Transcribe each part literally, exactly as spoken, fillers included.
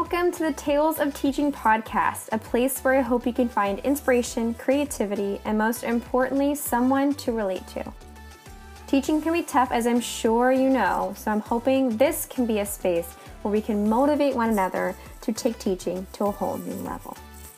Welcome to the Tales of Teaching podcast, a place where I hope you can find inspiration, creativity, and most importantly, someone to relate to. Teaching can be tough, as I'm sure you know, so I'm hoping this can be a space where we can motivate one another to take teaching to a whole new level.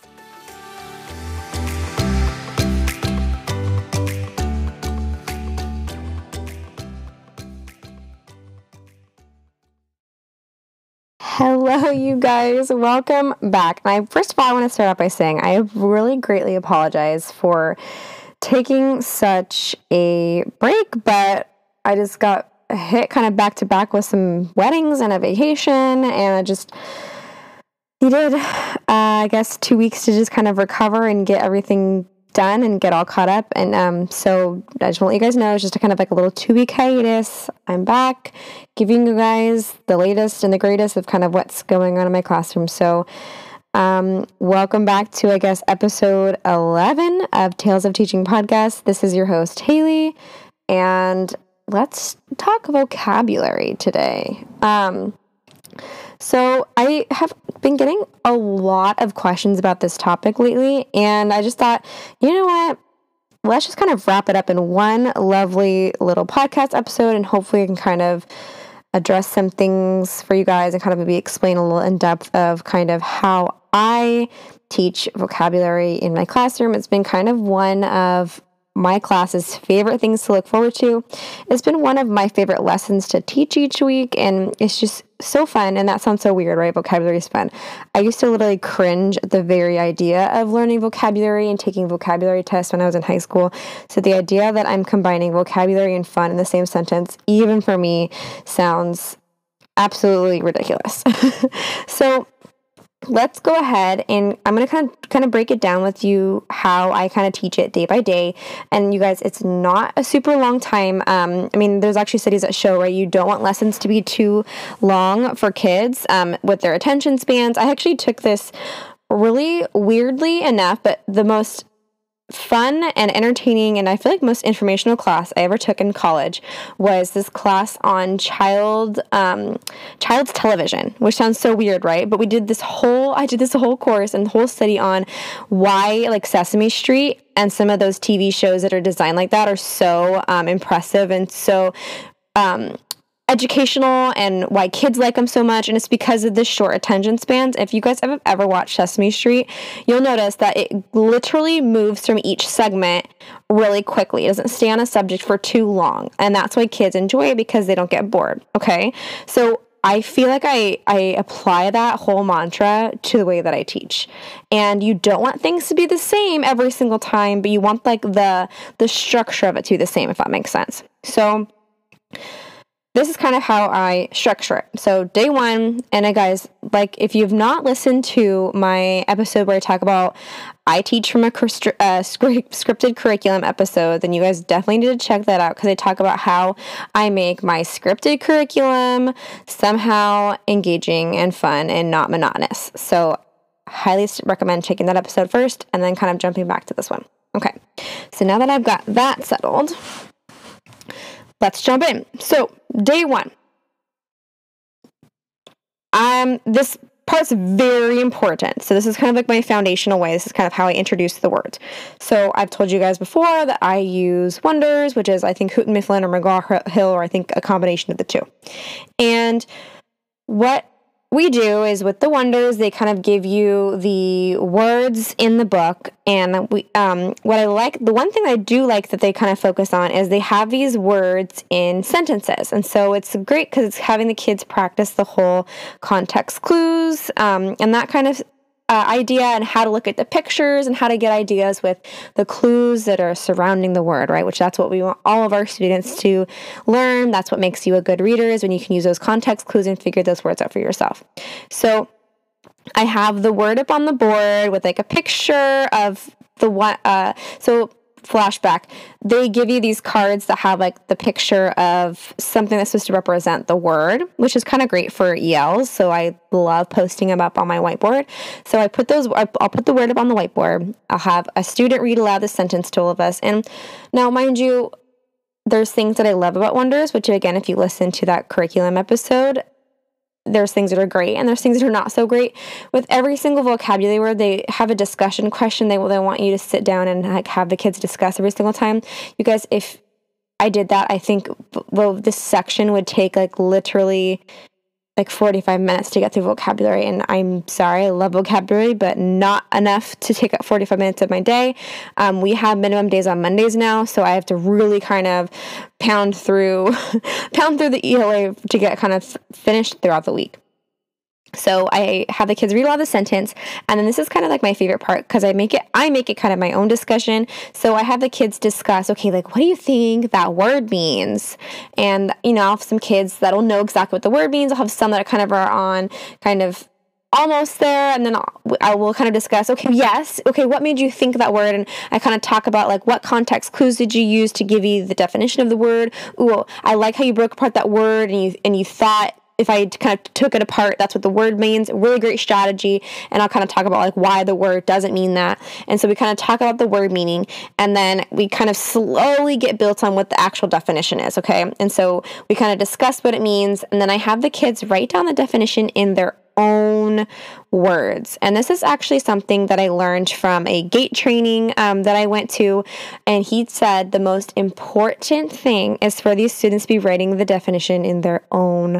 Hello, you guys. Welcome back. And I, first of all, I want to start out by saying I really greatly apologize for taking such a break, but I just got hit kind of back to back with some weddings and a vacation, and I just needed, uh, I guess, two weeks to just kind of recover and get everything done and get all caught up. And um, so I just want to let you guys know, it's just a kind of like a little two-week hiatus. I'm back giving you guys the latest and the greatest of kind of what's going on in my classroom. So um, welcome back to, I guess, episode eleven of Tales of Teaching podcast. This is your host, Haley, and let's talk vocabulary today. Um, so I have been getting a lot of questions about this topic lately, and I just thought, you know what? Let's just kind of wrap it up in one lovely little podcast episode, and hopefully I can kind of address some things for you guys and kind of maybe explain a little in depth of kind of how I teach vocabulary in my classroom. It's been kind of one of my class's favorite things to look forward to. It's been one of my favorite lessons to teach each week, and it's just so fun. And that sounds so weird, right? Vocabulary is fun. I used to literally cringe at the very idea of learning vocabulary and taking vocabulary tests when I was in high school. So the idea that I'm combining vocabulary and fun in the same sentence, even for me, sounds absolutely ridiculous. So let's go ahead, and I'm going to kind of kind of break it down with you how I kind of teach it day by day. And you guys, it's not a super long time. Um, I mean, there's actually studies that show, right, you don't want lessons to be too long for kids um, with their attention spans. I actually took this really weirdly enough, but the most fun and entertaining, and I feel like most informational class I ever took in college was this class on child um, child's television, which sounds so weird, right? But we did this whole, I did this whole course and whole study on why like Sesame Street and some of those T V shows that are designed like that are so um, impressive and so um, educational, and why kids like them so much. And it's because of the short attention spans. If you guys have ever watched Sesame Street, you'll notice that it literally moves from each segment really quickly. It doesn't stay on a subject for too long, and that's why kids enjoy it, because they don't get bored. Okay, so I feel like I, I apply that whole mantra to the way that I teach. And you don't want things to be the same every single time, but you want like the the structure of it to be the same, if that makes sense. So this is kind of how I structure it. So day one, and uh, guys, like if you've not listened to my episode where I talk about I teach from a cr- uh, scripted curriculum episode, then you guys definitely need to check that out, because I talk about how I make my scripted curriculum somehow engaging and fun and not monotonous. So highly recommend checking that episode first and then kind of jumping back to this one. Okay, so now that I've got that settled, let's jump in. So day one. Um, this part's very important. So this is kind of like my foundational way. This is kind of how I introduce the words. So I've told you guys before that I use Wonders, which is I think Houghton Mifflin or McGraw-Hill, or I think a combination of the two. And what we do is with the Wonders, they kind of give you the words in the book, and we um what I like, the one thing I do like that they kind of focus on is they have these words in sentences, and so it's great because it's having the kids practice the whole context clues um and that kind of Uh, idea, and how to look at the pictures and how to get ideas with the clues that are surrounding the word, right? Which that's what we want all of our students to learn. That's what makes you a good reader, is when you can use those context clues and figure those words out for yourself. So I have the word up on the board with like a picture of the one, uh, so flashback, they give you these cards that have like the picture of something that's supposed to represent the word, which is kind of great for E Ls. So I love posting them up on my whiteboard. So I put those, I'll put the word up on the whiteboard. I'll have a student read aloud the sentence to all of us. And now, mind you, there's things that I love about Wonders, which again, if you listen to that curriculum episode, there's things that are great and there's things that are not so great. With every single vocabulary word, they have a discussion question. They will they want you to sit down and like have the kids discuss every single time. You guys, if I did that, I think well this section would take like literally like forty-five minutes to get through vocabulary. And I'm sorry, I love vocabulary, but not enough to take up forty-five minutes of my day. Um, we have minimum days on Mondays now, so I have to really kind of pound through, pound through the E L A to get kind of finished throughout the week. So I have the kids read a lot of the sentence, and then this is kind of like my favorite part because I make it I make it kind of my own discussion. So I have the kids discuss, okay, like what do you think that word means? And you know, I'll have some kids that'll know exactly what the word means. I'll have some that kind of are on kind of almost there, and then I'll, I will kind of discuss, okay, yes, okay, what made you think of that word? And I kind of talk about like what context clues did you use to give you the definition of the word? Ooh, I like how you broke apart that word and you and you thought if I kind of took it apart, that's what the word means. Really great strategy. And I'll kind of talk about like why the word doesn't mean that. And so we kind of talk about the word meaning, and then we kind of slowly get built on what the actual definition is. Okay. And so we kind of discuss what it means. And then I have the kids write down the definition in their own words. And this is actually something that I learned from a GATE training um, that I went to. And he said the most important thing is for these students to be writing the definition in their own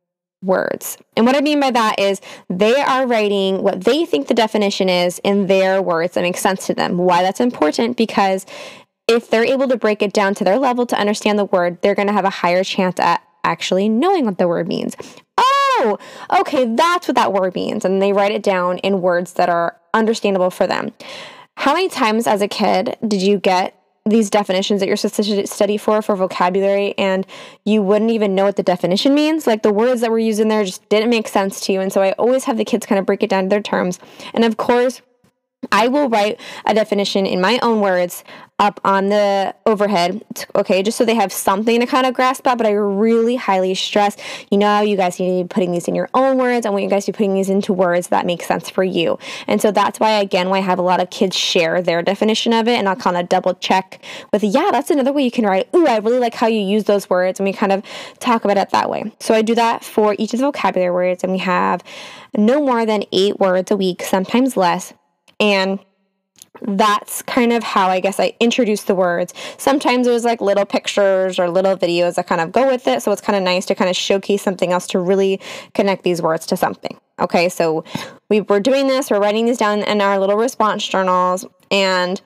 words. And what I mean by that is they are writing what they think the definition is in their words that make sense to them. Why that's important? Because if they're able to break it down to their level to understand the word, they're going to have a higher chance at actually knowing what the word means. Oh, okay, that's what that word means. And they write it down in words that are understandable for them. How many times as a kid did you get these definitions that you're supposed to study for, for vocabulary, and you wouldn't even know what the definition means? Like the words that were used in there just didn't make sense to you. And so I always have the kids kind of break it down to their terms. And of course, I will write a definition in my own words up on the overhead, okay, just so they have something to kind of grasp at. But I really highly stress, you know, you guys need to be putting these in your own words. I want you guys to be putting these into words that make sense for you. And so that's why, again, why I have a lot of kids share their definition of it, and I'll kind of double check with, yeah, that's another way you can write. Ooh, I really like how you use those words, and we kind of talk about it that way. So I do that for each of the vocabulary words, and we have no more than eight words a week, sometimes less. And that's kind of how I guess I introduce the words. Sometimes it was like little pictures or little videos that kind of go with it. So it's kind of nice to kind of showcase something else to really connect these words to something. Okay, so we were doing this, we're writing these down in our little response journals. And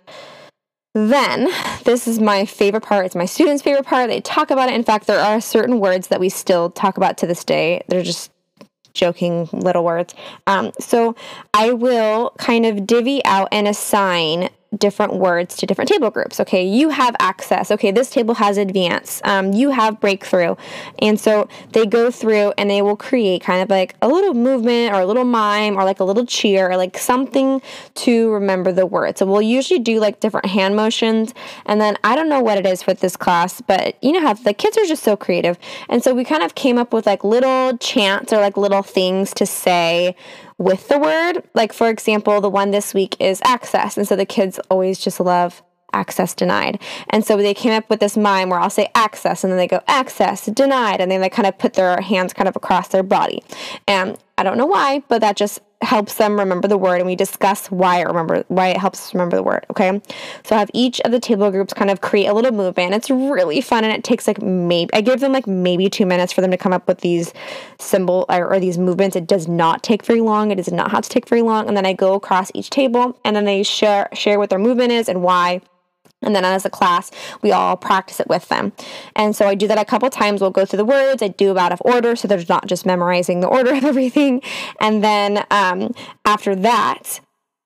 then this is my favorite part. It's my students' favorite part. They talk about it. In fact, there are certain words that we still talk about to this day. They're just joking little words. Um, so I will kind of divvy out and assign different words to different table groups. Okay, you have access. Okay, this table has advance. Um, you have breakthrough. And so they go through and they will create kind of like a little movement or a little mime or like a little cheer or like something to remember the word. So we'll usually do like different hand motions. And then I don't know what it is with this class, but you know how the kids are just so creative. And so we kind of came up with like little chants or like little things to say with the word. Like, for example, the one this week is access. And so the kids always just love access denied. And so they came up with this mime where I'll say access, and then they go access denied, and then they kind of put their hands kind of across their body. And I don't know why, but that just helps them remember the word, and we discuss why it remember why it helps us remember the word. Okay, so I have each of the table groups kind of create a little movement. It's really fun, and it takes like maybe I give them like maybe two minutes for them to come up with these symbol or, or these movements. It does not take very long. It does not have to take very long. And then I go across each table, and then they share share what their movement is and why. And then as a class, we all practice it with them. And so I do that a couple times. We'll go through the words. I do them out of order, so they're not just memorizing the order of everything. And then um, after that,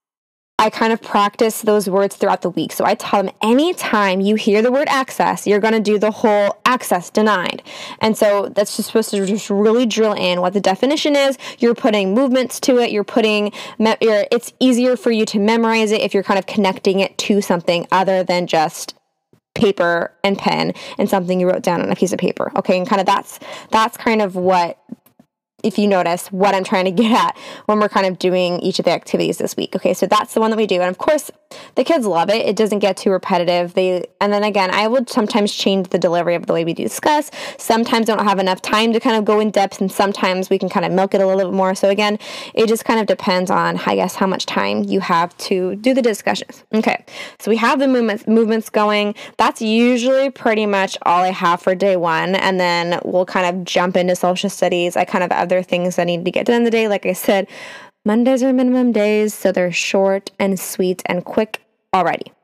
I kind of practice those words throughout the week. So I tell them anytime you hear the word access, you're going to do the whole access denied. And so that's just supposed to just really drill in what the definition is. You're putting movements to it. You're putting, me- you're, it's easier for you to memorize it if you're kind of connecting it to something other than just paper and pen and something you wrote down on a piece of paper. Okay. And kind of that's, that's kind of what if you notice what I'm trying to get at when we're kind of doing each of the activities this week. Okay, so that's the one that we do. And of course, the kids love it. It doesn't get too repetitive. They And then again, I would sometimes change the delivery of the way we discuss. Sometimes I don't have enough time to kind of go in depth, and sometimes we can kind of milk it a little bit more. So again, it just kind of depends on, I guess, how much time you have to do the discussions. Okay, so we have the movements, movements going. That's usually pretty much all I have for day one. And then we'll kind of jump into social studies. I kind of have other things that need to get done in the day. Like I said, Mondays are minimum days, so they're short and sweet and quick already.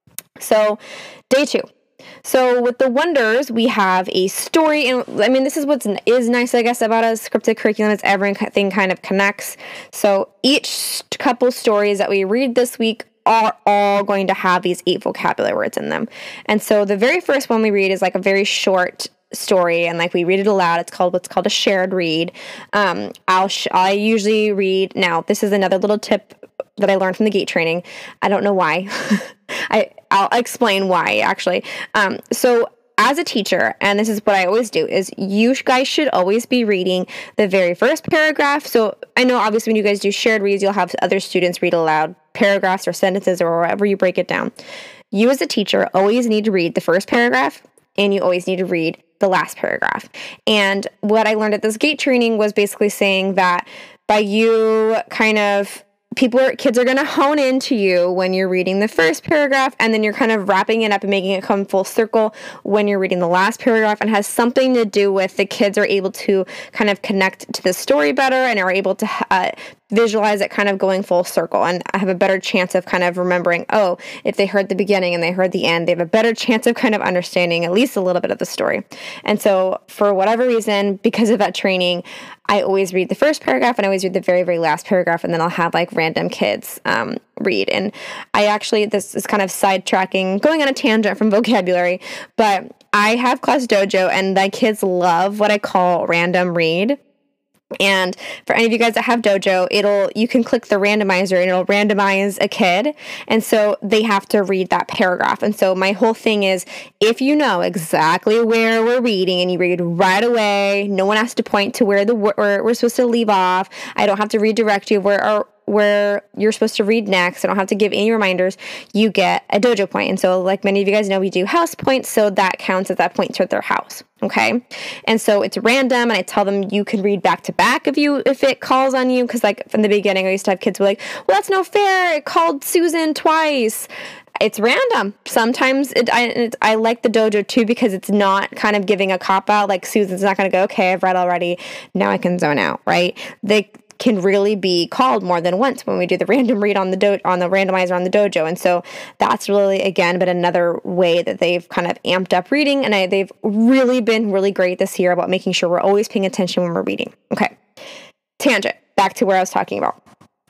So day two. So with the Wonders, we have a story, and I mean, this is what is nice, I guess, about a scripted curriculum, is everything kind of connects. So each couple stories that we read this week are all going to have these eight vocabulary words in them. And so the very first one we read is like a very short story, and like we read it aloud. It's called what's called a shared read. Um, I'll sh- I usually read. Now, this is another little tip that I learned from the GATE training. I don't know why. I I'll explain why actually. Um, so as a teacher, and this is what I always do, is you guys should always be reading the very first paragraph. So I know obviously when you guys do shared reads, you'll have other students read aloud paragraphs or sentences or wherever you break it down. You as a teacher always need to read the first paragraph, and you always need to read the last paragraph. And what I learned at this GATE training was basically saying that by you kind of, people are, kids are going to hone into you when you're reading the first paragraph, and then you're kind of wrapping it up and making it come full circle when you're reading the last paragraph, and has something to do with the kids are able to kind of connect to the story better and are able to uh, visualize it kind of going full circle, and I have a better chance of kind of remembering, oh, if they heard the beginning and they heard the end, they have a better chance of kind of understanding at least a little bit of the story. And so for whatever reason, because of that training, I always read the first paragraph and I always read the very, very last paragraph, and then I'll have like random kids um, read. And I actually, this is kind of sidetracking, going on a tangent from vocabulary, but I have Class Dojo, and my kids love what I call random read. And for any of you guys that have Dojo, it'll, you can click the randomizer and it'll randomize a kid. And so they have to read that paragraph. And so my whole thing is, if you know exactly where we're reading and you read right away, no one has to point to where the where we're supposed to leave off. I don't have to redirect you where our where you're supposed to read next. I don't have to give any reminders. You get a dojo point. And so like many of you guys know, we do house points. So that counts as that point to their house. Okay. And so it's random. And I tell them you can read back to back if you, if it calls on you. Cause like from the beginning, I used to have kids who were like, well, that's no fair. It called Susan twice. It's random. Sometimes it, I, it, I like the dojo too, because it's not kind of giving a cop out. Like Susan's not going to go, okay, I've read already. Now I can zone out. Right. They can really be called more than once when we do the random read on the do- on the randomizer on the dojo. And so that's really, again, but another way that they've kind of amped up reading. And I, they've really been really great this year about making sure we're always paying attention when we're reading. Okay. Tangent. Back to where I was talking about.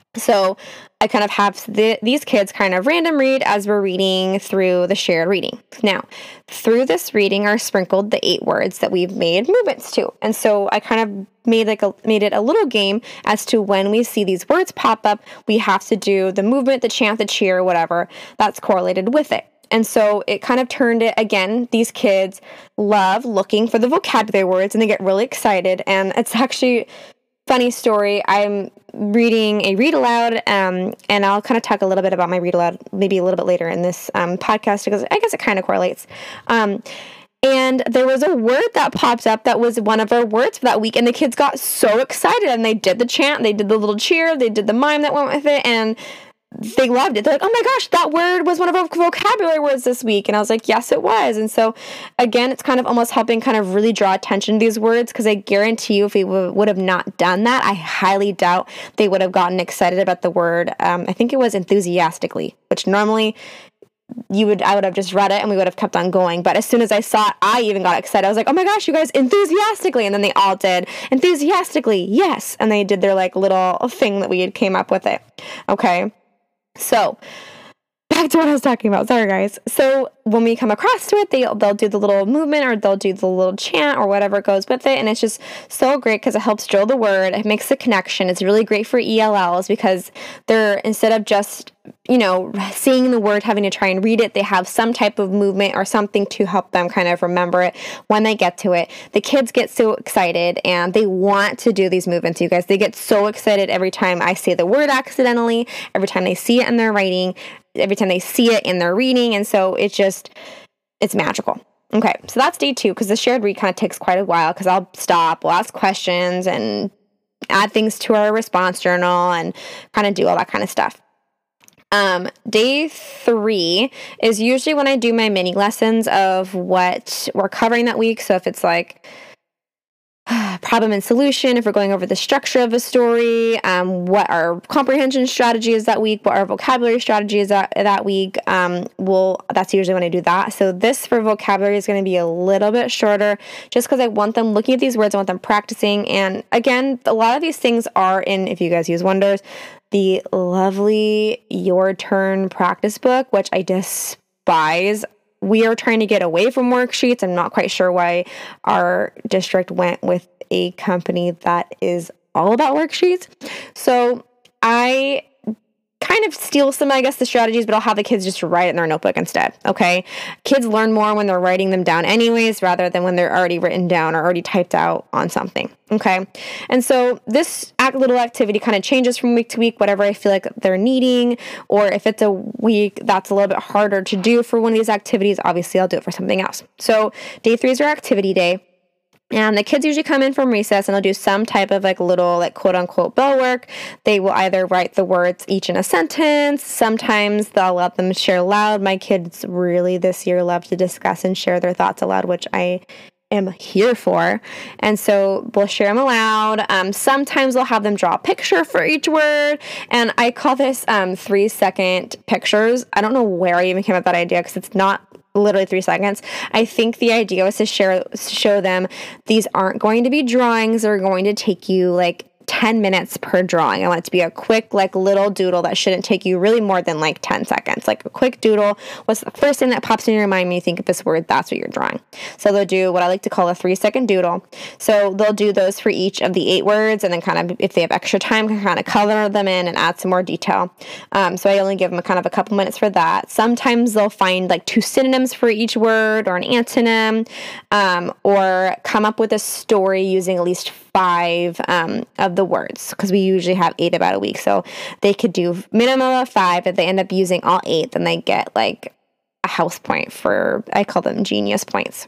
So I kind of have the, these kids kind of random read as we're reading through the shared reading. Now, through this reading are sprinkled the eight words that we've made movements to. And so I kind of made like a, made it a little game as to when we see these words pop up, we have to do the movement, the chant, the cheer, whatever that's correlated with it. And so it kind of turned it, again, these kids love looking for the vocabulary words and they get really excited. And it's actually funny story. I'm reading a read aloud, um, and I'll kind of talk a little bit about my read aloud maybe a little bit later in this um, podcast, because I guess it kind of correlates. Um, and there was a word that popped up that was one of our words for that week, and the kids got so excited, and they did the chant, they did the little cheer, they did the mime that went with it, and they loved it. They're like, oh my gosh, that word was one of our vocabulary words this week. And I was like, yes, it was. And so again, it's kind of almost helping kind of really draw attention to these words, because I guarantee you if we w- would have not done that, I highly doubt they would have gotten excited about the word. Um, I think it was enthusiastically, which normally you would, I would have just read it and we would have kept on going. But as soon as I saw it, I even got excited. I was like, oh my gosh, you guys, enthusiastically. And then they all did enthusiastically. Yes. And they did their like little thing that we had came up with it. Okay. So back to what I was talking about. Sorry, guys. So when we come across to it, they, they'll do the little movement or they'll do the little chant or whatever goes with it. And it's just so great because it helps drill the word. It makes the connection. It's really great for E L Ls because they're, instead of just, you know, seeing the word, having to try and read it, they have some type of movement or something to help them kind of remember it when they get to it. The kids get so excited and they want to do these movements, you guys. They get so excited every time I say the word accidentally, every time they see it in their writing, every time they see it in their reading. And so it's just, it's magical. Okay, so that's day two because the shared read kind of takes quite a while because I'll stop, we'll ask questions and add things to our response journal and kind of do all that kind of stuff. Um, day three is usually when I do my mini lessons of what we're covering that week. So if it's like problem and solution, if we're going over the structure of a story, um, what our comprehension strategy is that week, what our vocabulary strategy is that, that week, um, we'll, that's usually when I do that. So this for vocabulary is going to be a little bit shorter just because I want them looking at these words, I want them practicing. And again, a lot of these things are in, if you guys use Wonders, the lovely Your Turn practice book, which I despise. We are trying to get away from worksheets. I'm not quite sure why our district went with a company that is all about worksheets. So I kind of steal some, I guess, the strategies, but I'll have the kids just write it in their notebook instead, okay? Kids learn more when they're writing them down anyways, rather than when they're already written down or already typed out on something, okay? And so this act, little activity kind of changes from week to week, whatever I feel like they're needing, or if it's a week that's a little bit harder to do for one of these activities, obviously I'll do it for something else. So day three is our activity day. And the kids usually come in from recess and they'll do some type of like little like quote unquote bell work. They will either write the words each in a sentence. Sometimes they'll let them share aloud. My kids really this year love to discuss and share their thoughts aloud, which I am here for. And so we'll share them aloud. Um, sometimes we'll have them draw a picture for each word. And I call this um, three second pictures. I don't know where I even came up with that idea because it's not literally three seconds. I think the idea was to share, show them these aren't going to be drawings that are going to take you like ten minutes per drawing. I want it to be a quick, like little doodle that shouldn't take you really more than like ten seconds. Like a quick doodle. What's the first thing that pops in your mind when you think of this word? That's what you're drawing. So they'll do what I like to call a three second doodle. So they'll do those for each of the eight words and then kind of, if they have extra time, can kind of color them in and add some more detail. Um, so I only give them a kind of a couple minutes for that. Sometimes they'll find like two synonyms for each word or an antonym, um, or come up with a story using at least five um, of the words because we usually have eight about a week. So they could do minimum of five. If they end up using all eight, then they get like a house point for, I call them genius points.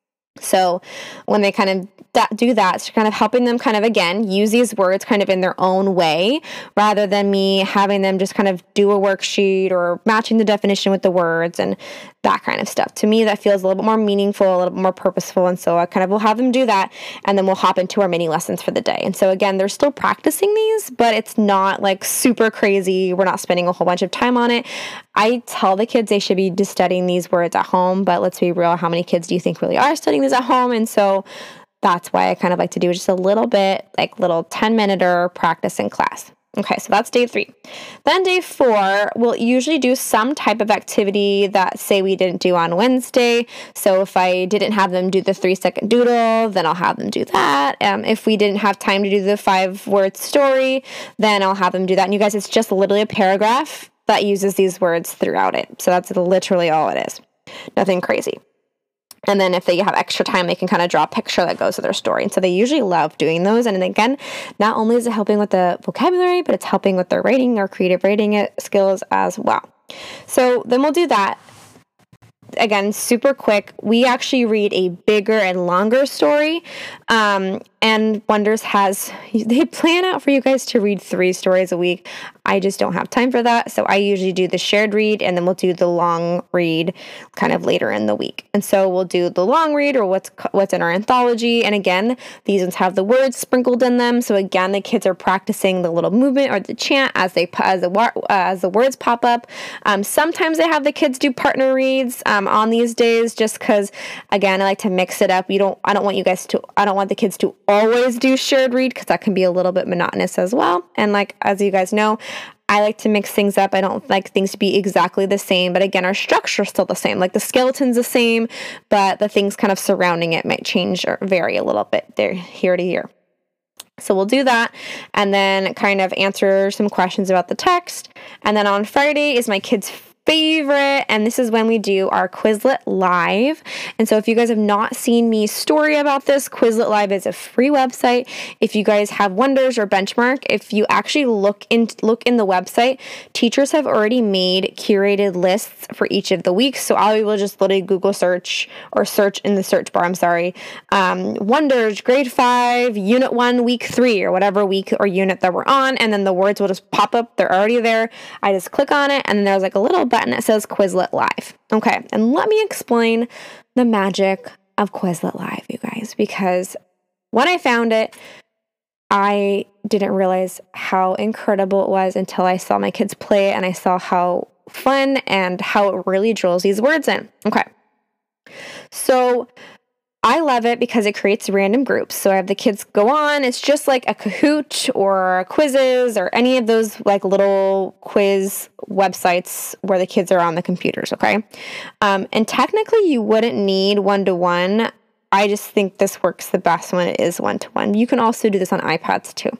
So when they kind of that, do that, it's kind of helping them kind of, again, use these words kind of in their own way rather than me having them just kind of do a worksheet or matching the definition with the words and that kind of stuff. To me, that feels a little bit more meaningful, a little bit more purposeful. And so I kind of will have them do that and then we'll hop into our mini lessons for the day. And so again, they're still practicing these, but it's not like super crazy. We're not spending a whole bunch of time on it. I tell the kids they should be just studying these words at home, but let's be real, how many kids do you think really are studying this at home? And so that's why I kind of like to do just a little bit, like little ten minute or practice in class. Okay, so that's day three. Then day four, we'll usually do some type of activity that, say, we didn't do on Wednesday. So if I didn't have them do the three second doodle, then I'll have them do that. Um, if we didn't have time to do the five word story, then I'll have them do that. And you guys, it's just literally a paragraph that uses these words throughout it. So that's literally all it is. Nothing crazy. And then if they have extra time, they can kind of draw a picture that goes with their story. And so they usually love doing those. And again, not only is it helping with the vocabulary, but it's helping with their writing or creative writing skills as well. So then we'll do that. Again, super quick. We actually read a bigger and longer story. Um, and Wonders has, they plan out for you guys to read three stories a week. I just don't have time for that. So I usually do the shared read and then we'll do the long read kind of later in the week. And so we'll do the long read or what's what's in our anthology. And again, these ones have the words sprinkled in them. So again, the kids are practicing the little movement or the chant as they as the uh, as the words pop up. Um, sometimes I have the kids do partner reads um, on these days, just because again, I like to mix it up. You don't I don't want you guys to I don't want the kids to always do shared read because that can be a little bit monotonous as well. And like as you guys know, I like to mix things up. I don't like things to be exactly the same, but again, our structure is still the same. Like the skeleton's the same, but the things kind of surrounding it might change or vary a little bit there, here to here. So we'll do that and then kind of answer some questions about the text. And then on Friday is my kids' favorite, and this is when we do our Quizlet Live. And so if you guys have not seen me story about this, Quizlet Live is a free website. If you guys have Wonders or Benchmark, if you actually look in look in the website, teachers have already made curated lists for each of the weeks. So I will just literally Google search or search in the search bar, I'm sorry, um, Wonders, grade five, unit one, week three, or whatever week or unit that we're on, and then the words will just pop up. They're already there. I just click on it, and then there's like a little button that says Quizlet Live. Okay, and let me explain the magic of Quizlet Live, you guys, because when I found it, I didn't realize how incredible it was until I saw my kids play it and I saw how fun and how it really drills these words in. Okay, so I love it because it creates random groups. So I have the kids go on. It's just like a Kahoot or Quizzes or any of those like little quiz websites where the kids are on the computers, okay? Um, and technically you wouldn't need one-to-one. I just think this works the best when it is one-to-one. You can also do this on iPads too.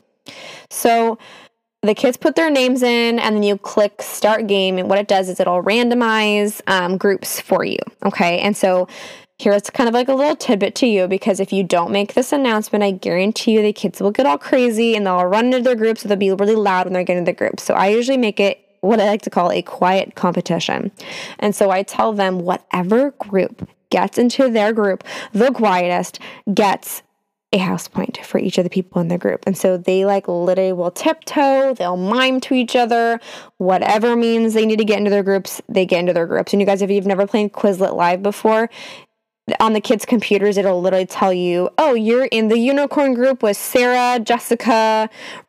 So the kids put their names in and then you click start game, and what it does is it'll randomize um, groups for you, okay? And so here's kind of like a little tidbit to you, because if you don't make this announcement, I guarantee you the kids will get all crazy and they'll run into their groups, so they'll be really loud when they're getting into the groups. So I usually make it what I like to call a quiet competition. And so I tell them whatever group gets into their group the quietest gets a house point for each of the people in the group. And so they like literally will tiptoe, they'll mime to each other, whatever means they need to get into their groups, they get into their groups. And you guys, if you've never played Quizlet Live before, on the kids' computers, it'll literally tell you, oh, you're in the unicorn group with Sarah, Jessica,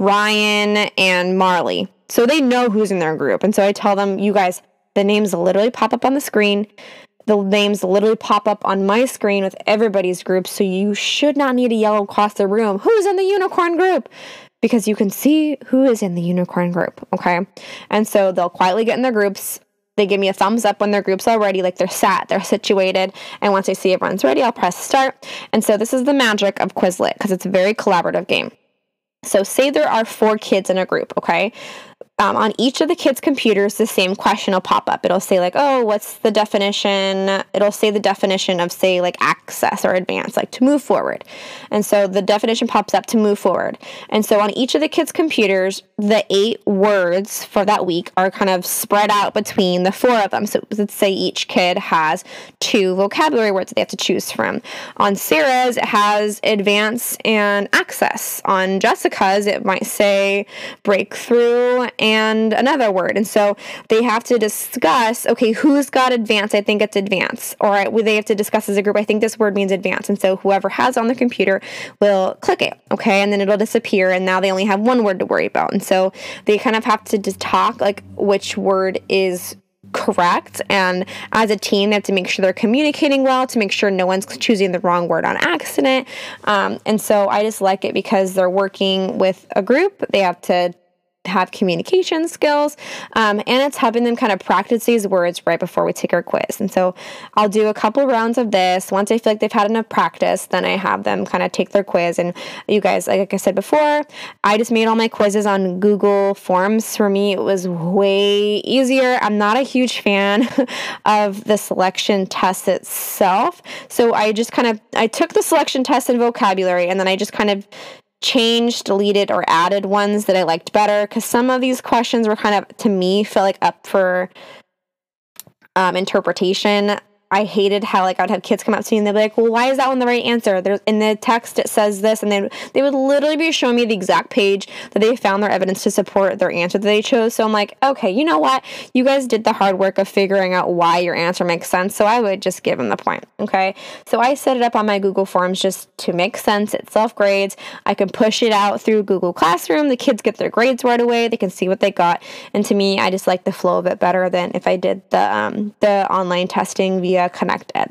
Ryan, and Marley. So they know who's in their group. And so I tell them, you guys, the names literally pop up on the screen. The names literally pop up on my screen with everybody's group. So you should not need to yell across the room, who's in the unicorn group? Because you can see who is in the unicorn group, okay? And so they'll quietly get in their groups. They give me a thumbs up when their group's all ready, like they're sat, they're situated. And once I see everyone's ready, I'll press start. And so this is the magic of Quizlet, because it's a very collaborative game. So say there are four kids in a group, okay? Um, on each of the kids' computers, the same question will pop up. It'll say like, oh, what's the definition? It'll say the definition of, say, like access or advance, like to move forward. And so the definition pops up to move forward. And so on each of the kids' computers, the eight words for that week are kind of spread out between the four of them. So let's say each kid has two vocabulary words that they have to choose from. On Sarah's, it has advance and access. On Jessica's, it might say breakthrough and another word. And so they have to discuss, okay, who's got advance? I think it's advance. Or they have to discuss as a group, I think this word means advance. And so whoever has it on the computer will click it, okay? And then it'll disappear, and now they only have one word to worry about. And so they kind of have to just talk like which word is correct, and as a team they have to make sure they're communicating well to make sure no one's choosing the wrong word on accident. Um, and so I just like it because they're working with a group. They have to have communication skills, um, and it's helping them kind of practice these words right before we take our quiz. And so I'll do a couple rounds of this. Once I feel like they've had enough practice, then I have them kind of take their quiz. And you guys, like I said before, I just made all my quizzes on Google Forms. For me, it was way easier. I'm not a huge fan of the selection test itself. So I just kind of, I took the selection test in vocabulary, and then I just kind of changed, deleted, or added ones that I liked better, because some of these questions were kind of, to me, felt like up for um, interpretation. I hated how like I would have kids come up to me and they'd be like, well, why is that one the right answer? There's in the text it says this, and then they would literally be showing me the exact page that they found their evidence to support their answer that they chose. So I'm like, okay, you know what? You guys did the hard work of figuring out why your answer makes sense, so I would just give them the point, okay? So I set it up on my Google Forms just to make sense. It self-grades. I can push it out through Google Classroom. The kids get their grades right away. They can see what they got. And to me, I just like the flow of it better than if I did the um, the online testing via ConnectEd.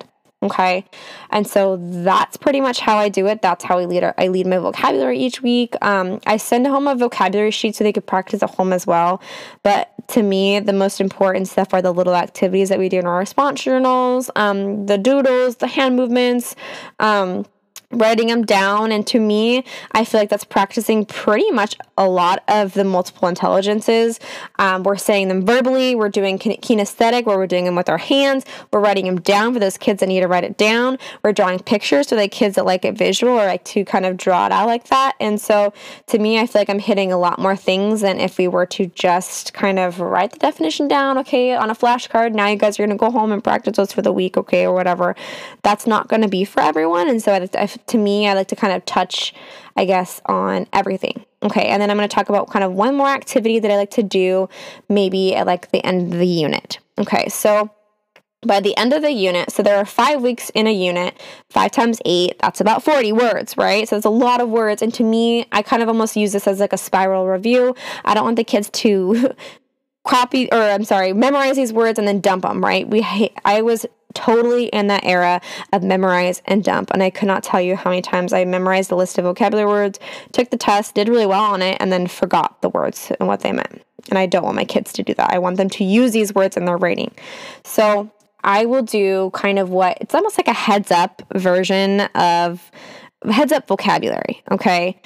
Okay. And so that's pretty much how I do it. That's how I lead our, I lead my vocabulary each week. Um, I send home a vocabulary sheet so they could practice at home as well. But to me, the most important stuff are the little activities that we do in our response journals, um, the doodles, the hand movements, um, writing them down. And to me, I feel like that's practicing pretty much a lot of the multiple intelligences. Um, we're saying them verbally. We're doing kinesthetic, where we're doing them with our hands. We're writing them down for those kids that need to write it down. We're drawing pictures for the kids that like it visual or like to kind of draw it out like that. And so to me, I feel like I'm hitting a lot more things than if we were to just kind of write the definition down, okay, on a flashcard. Now you guys are going to go home and practice those for the week, okay, or whatever. That's not going to be for everyone. And so I, I to me, I like to kind of touch, I guess, on everything. Okay, and then I'm going to talk about kind of one more activity that I like to do maybe at like the end of the unit. Okay, so by the end of the unit, so there are five weeks in a unit, five times eight, that's about forty words, right? So it's a lot of words. And to me, I kind of almost use this as like a spiral review. I don't want the kids to copy, or I'm sorry, memorize these words and then dump them, right? We, I was totally in that era of memorize and dump. And I could not tell you how many times I memorized the list of vocabulary words, took the test, did really well on it, and then forgot the words and what they meant. And I don't want my kids to do that. I want them to use these words in their writing. So I will do kind of what, it's almost like a heads up version of heads up vocabulary. Okay.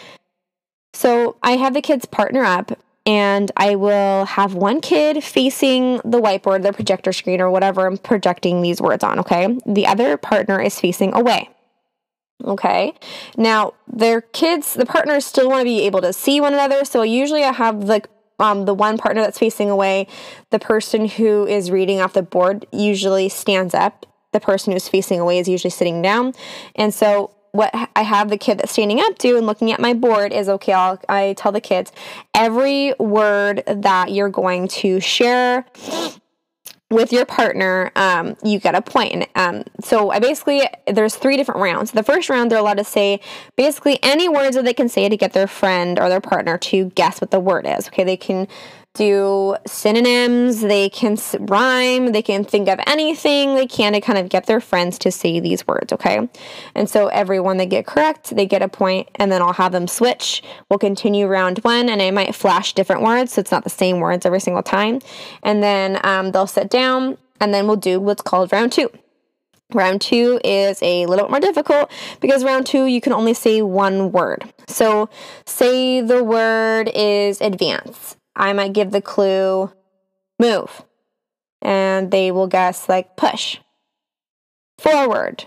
So I have the kids partner up, and I will have one kid facing the whiteboard, the projector screen, or whatever I'm projecting these words on, okay? The other partner is facing away, okay? Now, their kids, the partners still want to be able to see one another, so usually I have like um, the one partner that's facing away, the person who is reading off the board usually stands up. The person who's facing away is usually sitting down. And so what I have the kid that's standing up to and looking at my board is, okay, I'll, I tell the kids, every word that you're going to share with your partner, um, you get a point. And, um, so I basically, there's three different rounds. The first round, they're allowed to say basically any words that they can say to get their friend or their partner to guess what the word is. Okay, they can do synonyms, they can rhyme, they can think of anything they can to kind of get their friends to say these words, okay? And so every one they get correct, they get a point, and then I'll have them switch. We'll continue round one, and I might flash different words, so it's not the same words every single time. And then um, they'll sit down, and then we'll do what's called round two. Round two is a little bit more difficult because round two, you can only say one word. So say the word is advance. I might give the clue move, and they will guess like push, forward,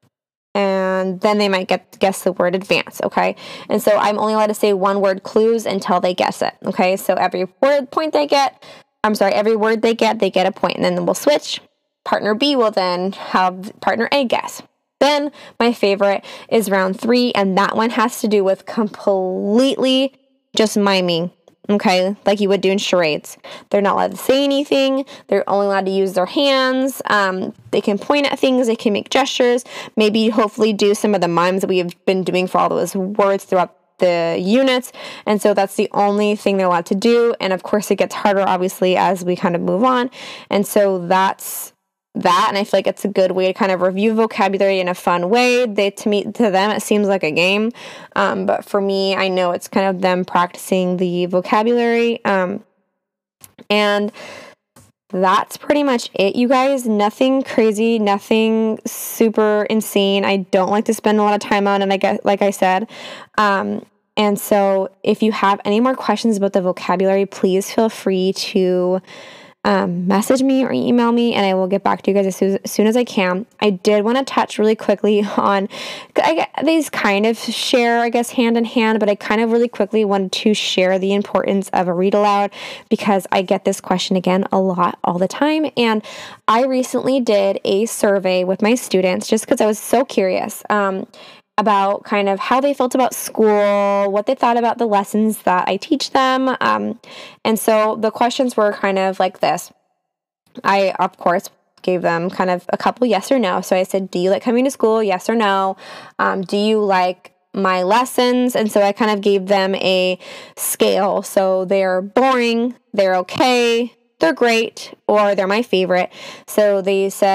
and then they might get guess the word advance, okay? And so I'm only allowed to say one word clues until they guess it, okay? So every word point they get, I'm sorry, every word they get, they get a point, and then we'll switch. Partner B will then have partner A guess. Then my favorite is round three, and that one has to do with completely just miming. Okay, like you would do in charades. They're not allowed to say anything. They're only allowed to use their hands. Um, they can point at things. They can make gestures. Maybe hopefully do some of the mimes that we have been doing for all those words throughout the units. And so that's the only thing they're allowed to do. And of course, it gets harder, obviously, as we kind of move on. And so that's that, and I feel like it's a good way to kind of review vocabulary in a fun way. They to me to them it seems like a game, um, but for me, I know it's kind of them practicing the vocabulary, um, and that's pretty much it, you guys. Nothing crazy, nothing super insane. I don't like to spend a lot of time on, and I get like I said. Um, and so, if you have any more questions about the vocabulary, please feel free to Um, message me or email me, and I will get back to you guys as soon as, as soon as I can. I did want to touch really quickly on, I, these kind of share, I guess, hand in hand, but I kind of really quickly wanted to share the importance of a read aloud because I get this question again a lot all the time. And I recently did a survey with my students just because I was so curious. Um, about kind of how they felt about school, what they thought about the lessons that I teach them. Um, and so the questions were kind of like this. I, of course, gave them kind of a couple yes or no. So I said, do you like coming to school? Yes or no. Um, do you like my lessons? And so I kind of gave them a scale. So they're boring, they're okay, they're great, or they're my favorite. So they said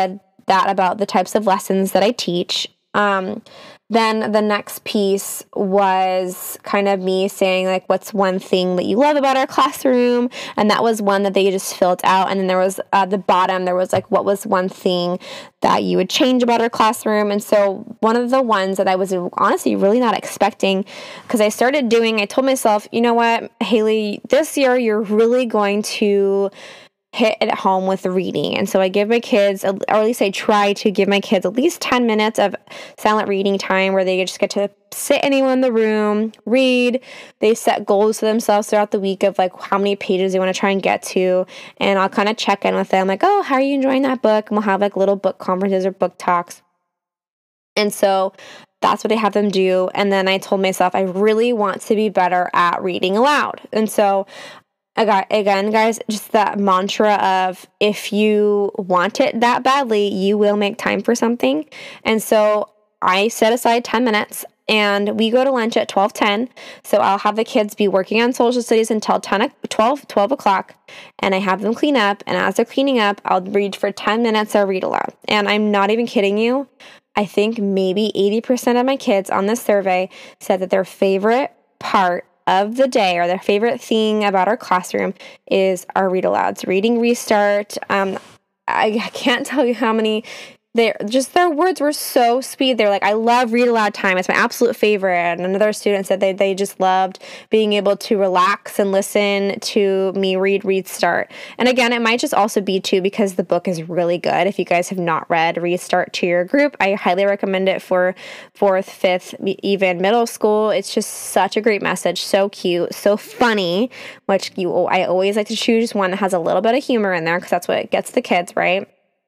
that about the types of lessons that I teach. Um, then the next piece was kind of me saying, like, what's one thing that you love about our classroom? And that was one that they just filled out. And then there was at the bottom, there was like, what was one thing that you would change about our classroom? And so one of the ones that I was honestly really not expecting, because I started doing, I told myself, you know what, Haley, this year you're really going to hit it home with reading. And so I give my kids, or at least I try to give my kids at least ten minutes of silent reading time where they just get to sit anywhere in the room, read. They set goals for themselves throughout the week of like how many pages they want to try and get to. And I'll kind of check in with them like, oh, how are you enjoying that book? And we'll have like little book conferences or book talks. And so that's what I have them do. And then I told myself, I really want to be better at reading aloud. And so again, guys, just that mantra of if you want it that badly, you will make time for something. And so I set aside ten minutes and we go to lunch at twelve ten. So I'll have the kids be working on social studies until ten, twelve, twelve o'clock. And I have them clean up. And as they're cleaning up, I'll read for ten minutes or read aloud. And I'm not even kidding you. I think maybe eighty percent of my kids on this survey said that their favorite part of the day or their favorite thing about our classroom is our read alouds. Reading Restart. Um, I can't tell you how many. They just their words were so sweet. They're like, I love read aloud time. It's my absolute favorite. And another student said they they just loved being able to relax and listen to me read Restart. And again, it might just also be too because the book is really good. If you guys have not read Restart to your group, I highly recommend it for fourth, fifth, even middle school. It's just such a great message. So cute, so funny. Which you I always like to choose one that has a little bit of humor in there because that's what gets the kids, right?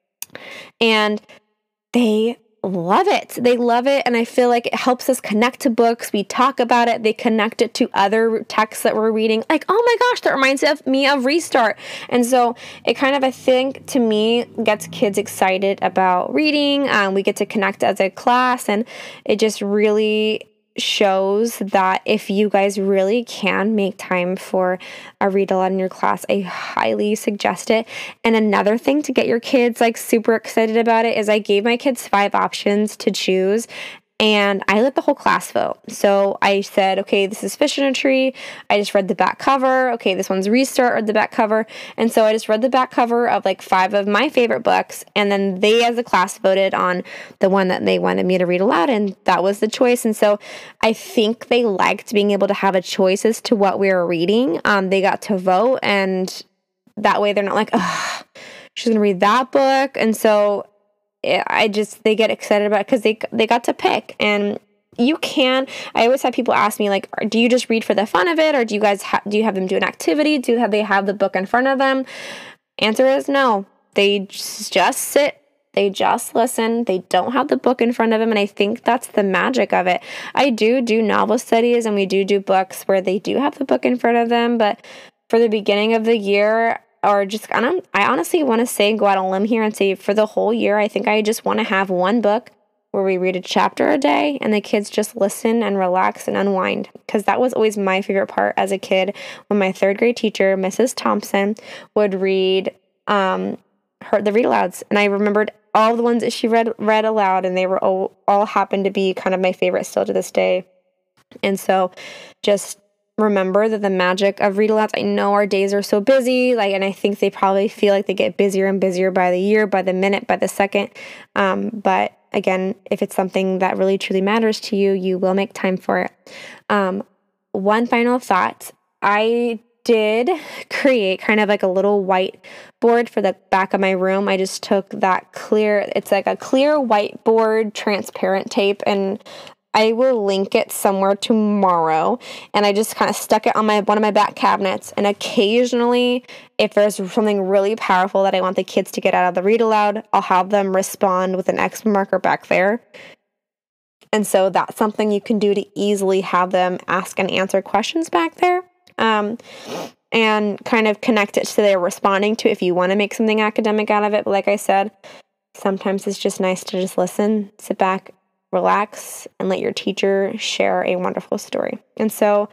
And they love it. They love it. And I feel like it helps us connect to books. We talk about it. They connect it to other texts that we're reading. Like, oh my gosh, that reminds of me of Restart. And so it kind of, I think, to me, gets kids excited about reading. Um, we get to connect as a class. And it just really shows that if you guys really can make time for a read aloud in your class, I highly suggest it. And another thing to get your kids like super excited about it is I gave my kids five options to choose. And I let the whole class vote. So I said, okay, this is Fish in a Tree. I just read the back cover. Okay, this one's Restart, read the back cover. And so I just read the back cover of like five of my favorite books. And then they as a class voted on the one that they wanted me to read aloud. And that was the choice. And so I think they liked being able to have a choice as to what we were reading. Um, they got to vote. And that way they're not like, ugh, she's going to read that book. And so I just, they get excited about it because they, they got to pick. And you can, I always have people ask me like, do you just read for the fun of it? Or do you guys, ha- do you have them do an activity? Do have, they have the book in front of them? Answer is no. They just, just sit. They just listen. They don't have the book in front of them. And I think that's the magic of it. I do do novel studies and we do do books where they do have the book in front of them. But for the beginning of the year, or just, I, don't, I honestly want to say, go out on a limb here and say for the whole year, I think I just want to have one book where we read a chapter a day and the kids just listen and relax and unwind. Because that was always my favorite part as a kid when my third grade teacher, Missus Thompson, would read um, her the read alouds. And I remembered all the ones that she read read aloud, and they were all, all happened to be kind of my favorite still to this day. And so just remember that the magic of read alouds, I know our days are so busy, like, and I think they probably feel like they get busier and busier by the year, by the minute, by the second. Um, but again, if it's something that really truly matters to you, you will make time for it. Um, one final thought, I did create kind of like a little whiteboard for the back of my room. I just took that clear, it's like a clear whiteboard, transparent tape, and I will link it somewhere tomorrow, and I just kind of stuck it on my one of my back cabinets. And occasionally, if there's something really powerful that I want the kids to get out of the read aloud, I'll have them respond with an X marker back there. And so that's something you can do to easily have them ask and answer questions back there, um, and kind of connect it to they're responding to if you want to make something academic out of it. But like I said, sometimes it's just nice to just listen, sit back, relax, and let your teacher share a wonderful story. And so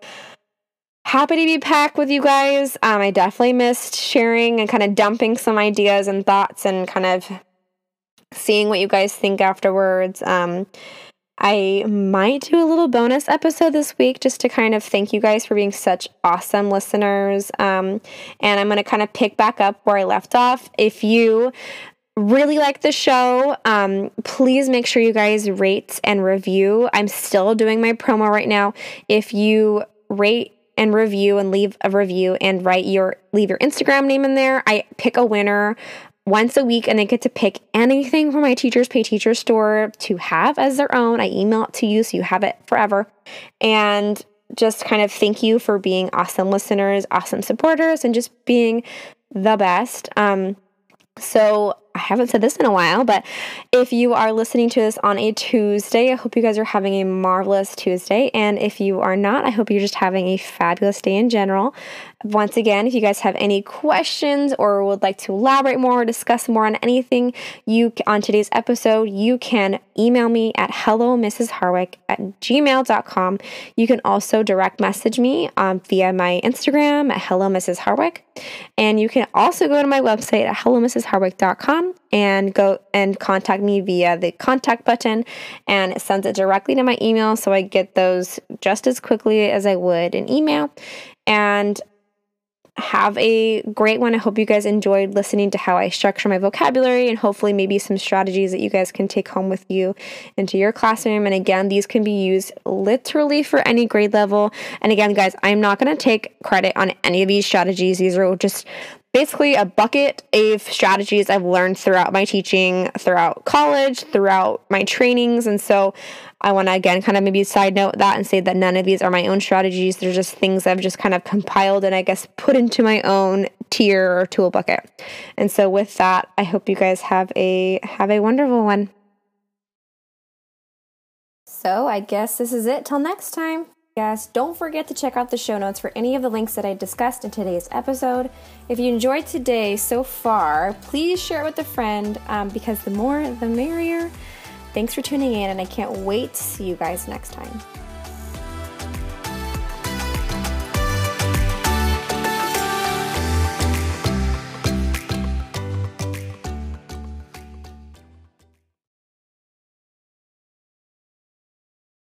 happy to be back with you guys. Um, I definitely missed sharing and kind of dumping some ideas and thoughts and kind of seeing what you guys think afterwards. Um, I might do a little bonus episode this week just to kind of thank you guys for being such awesome listeners. Um, and I'm going to kind of pick back up where I left off. If you really like the show, um, please make sure you guys rate and review. I'm still doing my promo right now. If you rate and review and leave a review and write your leave your Instagram name in there, I pick a winner once a week, and they get to pick anything from my Teachers Pay Teacher store to have as their own. I email it to you so you have it forever. And just kind of thank you for being awesome listeners, awesome supporters, and just being the best. Um, so I haven't said this in a while, but if you are listening to this on a Tuesday, I hope you guys are having a marvelous Tuesday. And if you are not, I hope you're just having a fabulous day in general. Once again, if you guys have any questions or would like to elaborate more or discuss more on anything you on today's episode, you can email me at hello missus harwick at gmail dot com. You can also direct message me um, via my Instagram at hello missus harwick. And you can also go to my website at hello missus harwick dot com and go and contact me via the contact button, and it sends it directly to my email, so I get those just as quickly as I would an email. And have a great one. I hope you guys enjoyed listening to how I structure my vocabulary, and hopefully maybe some strategies that you guys can take home with you into your classroom. And again, these can be used literally for any grade level. And again, guys, I'm not going to take credit on any of these strategies. These are just basically a bucket of strategies I've learned throughout my teaching, throughout college, throughout my trainings. And so I want to, again, kind of maybe side note that and say that none of these are my own strategies. They're just things I've just kind of compiled and I guess put into my own tier or tool bucket. And so with that, I hope you guys have a have a wonderful one. So I guess this is it till next time. Yes, don't forget to check out the show notes for any of the links that I discussed in today's episode. If you enjoyed today so far, please share it with a friend um, because the more, the merrier. Thanks for tuning in, and I can't wait to see you guys next time.